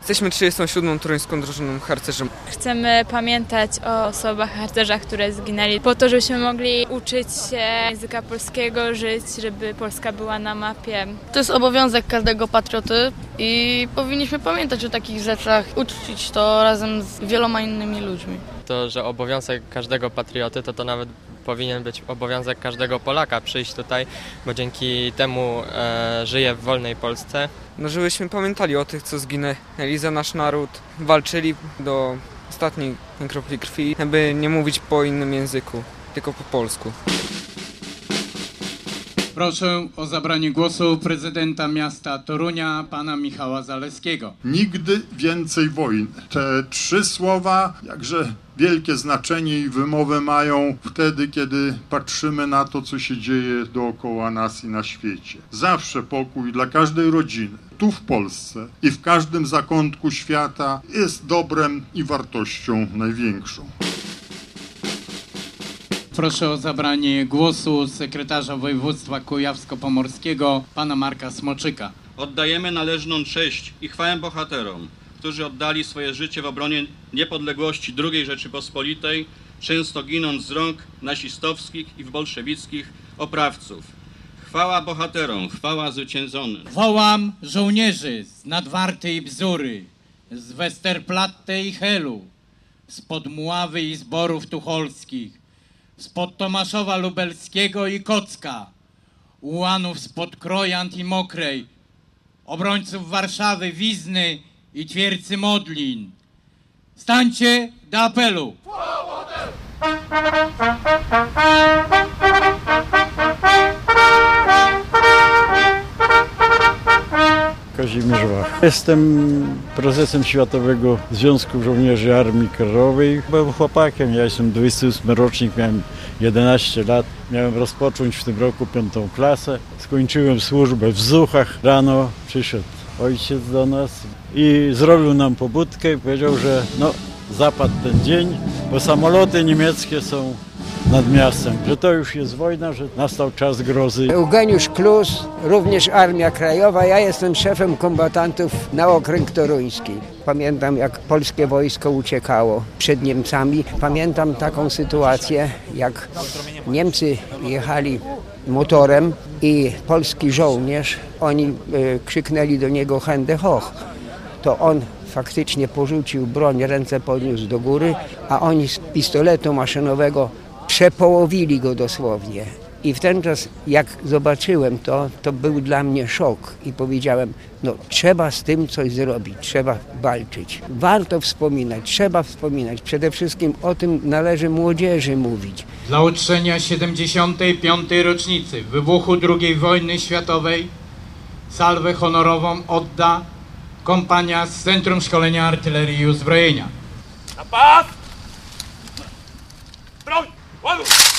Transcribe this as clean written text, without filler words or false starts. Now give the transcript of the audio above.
Jesteśmy 37. toruńską drużyną harcerzy. Chcemy pamiętać o osobach harcerzach, które zginęli, po to, żebyśmy mogli uczyć się języka polskiego, żyć, żeby Polska była na mapie. To jest obowiązek każdego patrioty i powinniśmy pamiętać o takich rzeczach, uczcić to razem z wieloma innymi ludźmi. To, że obowiązek każdego patrioty, to nawet powinien być obowiązek każdego Polaka przyjść tutaj, bo dzięki temu żyje w wolnej Polsce. No, żebyśmy pamiętali o tych, co zginęli za nasz naród, walczyli do ostatniej kropli krwi, aby nie mówić po innym języku, tylko po polsku. Proszę o zabranie głosu prezydenta miasta Torunia, pana Michała Zaleskiego. Nigdy więcej wojny. Te trzy słowa, jakże wielkie znaczenie i wymowę mają wtedy, kiedy patrzymy na to, co się dzieje dookoła nas i na świecie. Zawsze pokój dla każdej rodziny, tu w Polsce i w każdym zakątku świata jest dobrem i wartością największą. Proszę o zabranie głosu sekretarza województwa kujawsko-pomorskiego, pana Marka Smoczyka. Oddajemy należną cześć i chwałę bohaterom, którzy oddali swoje życie w obronie niepodległości II Rzeczypospolitej, często ginąc z rąk nazistowskich i bolszewickich oprawców. Chwała bohaterom, chwała zwyciężonym. Wołam żołnierzy z Nadwarty i Bzury, z Westerplatte i Helu, spod Mławy i Zborów Tucholskich, spod Tomaszowa Lubelskiego i Kocka, ułanów spod Krojant i Mokrej, obrońców Warszawy, Wizny i Twiercy Modlin. Stańcie do apelu! Kazimierz Wach. Jestem prezesem Światowego Związku Żołnierzy Armii Krajowej. Byłem chłopakiem, ja jestem 28 rocznik, miałem 11 lat. Miałem rozpocząć w tym roku 5. klasę. Skończyłem służbę w Zuchach. Rano przyszedł ojciec do nas i zrobił nam pobudkę i powiedział, że zapadł ten dzień, bo samoloty niemieckie są nad miastem, że to już jest wojna, że nastał czas grozy. Eugeniusz Klus, również Armia Krajowa. Ja jestem szefem kombatantów na okręg toruński. Pamiętam, jak polskie wojsko uciekało przed Niemcami. Pamiętam taką sytuację, jak Niemcy jechali motorem i polski żołnierz, oni krzyknęli do niego Hände hoch. To on faktycznie porzucił broń, ręce podniósł do góry, a oni z pistoletu maszynowego przepołowili go dosłownie. I w ten czas, jak zobaczyłem to był dla mnie szok i powiedziałem, trzeba z tym coś zrobić, trzeba walczyć. Warto wspominać, trzeba wspominać. Przede wszystkim o tym należy młodzieży mówić. Dla uczczenia 75. rocznicy wybuchu II wojny światowej salwę honorową odda kompania z Centrum Szkolenia Artylerii i Uzbrojenia. Na pas! Broń! Ładuj!